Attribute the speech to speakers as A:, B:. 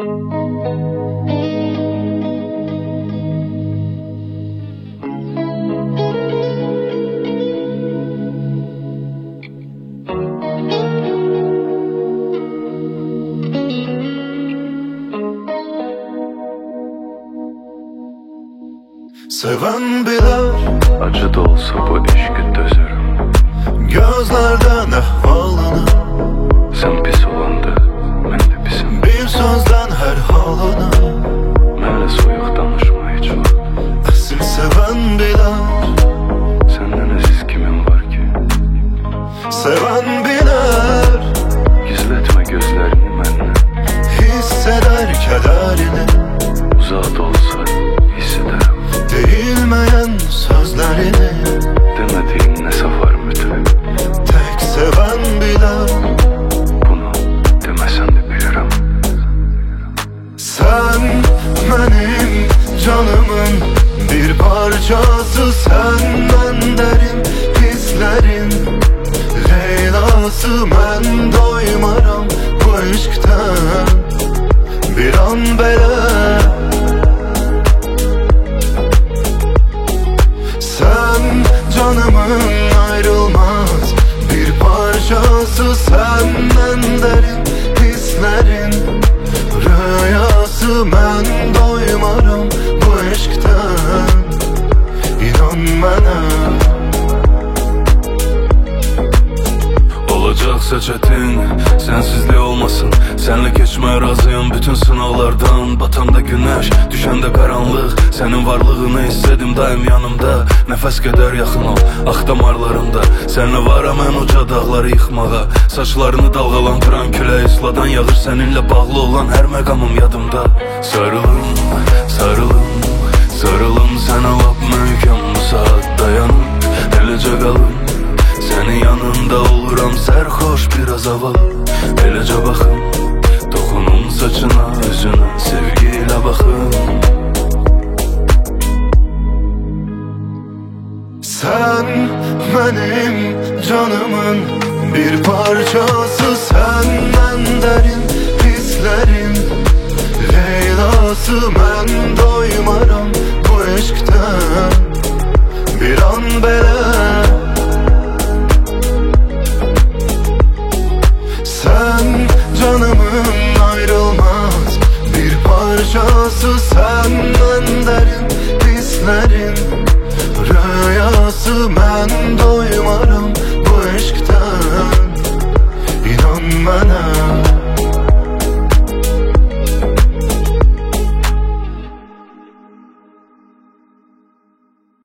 A: Seven bilir,
B: acı da olsa bu eşki dözürüm.
A: gözlerden ahvalını,
B: sen pis olanda ben de pisim.
A: bir sözden her halını,
B: Mənlə soyuq danışma hiç vaxt.
A: Asil seven bilir,
B: Senden aziz kimin var ki?
A: seven bilir,
B: Gizletme gözlerini məndən.
A: hisseder kederini,
B: Uzaq da olsa hissederim.
A: değilmeyen sözlerini.
B: Demediğin ne safar mütləq.
A: Tek seven bilir,
B: Bunu demesen de bilirim.
A: sen benim canımın bir parçası, senden derin hislerin Leylası, ben doymaram bu aşktan bir an bile. Sen canımın ayrılmaz bir parçası, senden derin hislerin rüyası, ben doymaram bu aşktan, inan bana.
B: Olacaksa çetin, sensizliği olmasın. Senle geçmeye razıyım bütün sınavlardan. Batanda güneş, düşende karanlık. Senin varlığını hissedim daim yanımda. Nefes kadar yakın ol, ah damarlarımda. Senle varam en uca dağları yıkmağa. Saçlarını dalgalandıran küle isladan yağır. Seninle bağlı olan her mekamım yadımda. Sarılım, sarılım, sarılım sana lap möhkəm bu saat dayanım. Eləcə qalım, senin yanında oluram sərxoş biraz havalı. Eləcə baxın, dokunun saçına, üzünə, sevgiyle bakın.
A: Sen benim canımın bir parçası, senden derin hislerin Leylası, ben